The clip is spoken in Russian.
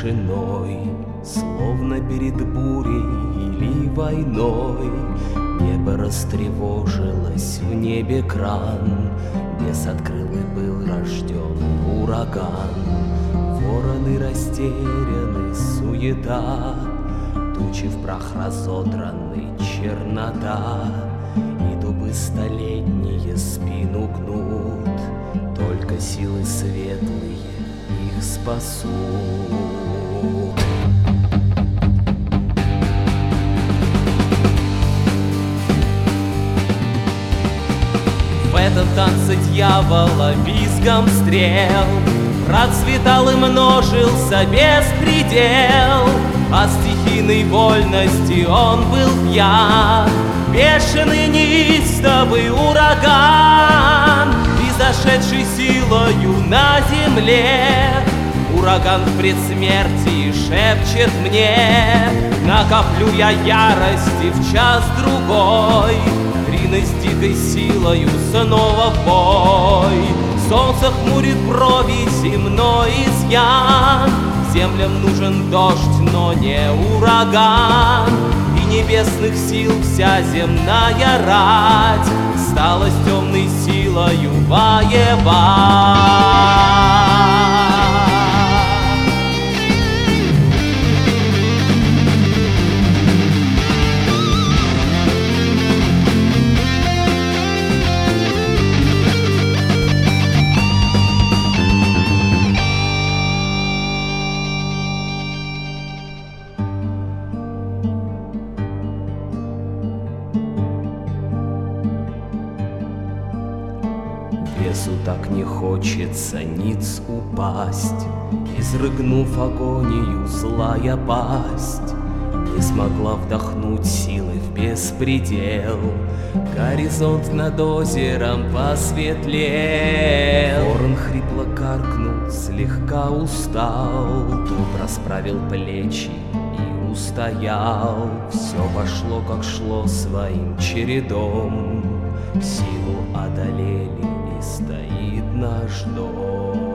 тишиной, словно перед бурей или войной. Небо растревожилось, в небе кран, бес открыл и был рожден ураган. Вороны растеряны, суета, тучи в прах разодраны, чернота. И дубы столетние спину гнут, только силы светлые их спасут. В этом танце дьявола визгом стрел процветал и множился беспредел. От стихийной вольности он был пьян, бешеный неистовый ураган, и зашедший силою на земле. Ураган в предсмертии шепчет мне: накоплю я ярости в час-другой, ринусь дикой силою снова в бой. Солнце хмурит брови, земной изъян, землям нужен дождь, но не ураган. И небесных сил вся земная рать стала с темной силою воевать. Бесу так не хочется ниц упасть, изрыгнув агонию, злая пасть не смогла вдохнуть силы в беспредел. Горизонт над озером посветлел. Ворон хрипло каркнул, слегка устал, дуб расправил плечи и устоял. Все пошло, как шло, своим чередом, силу одолели, и стоит наш дом.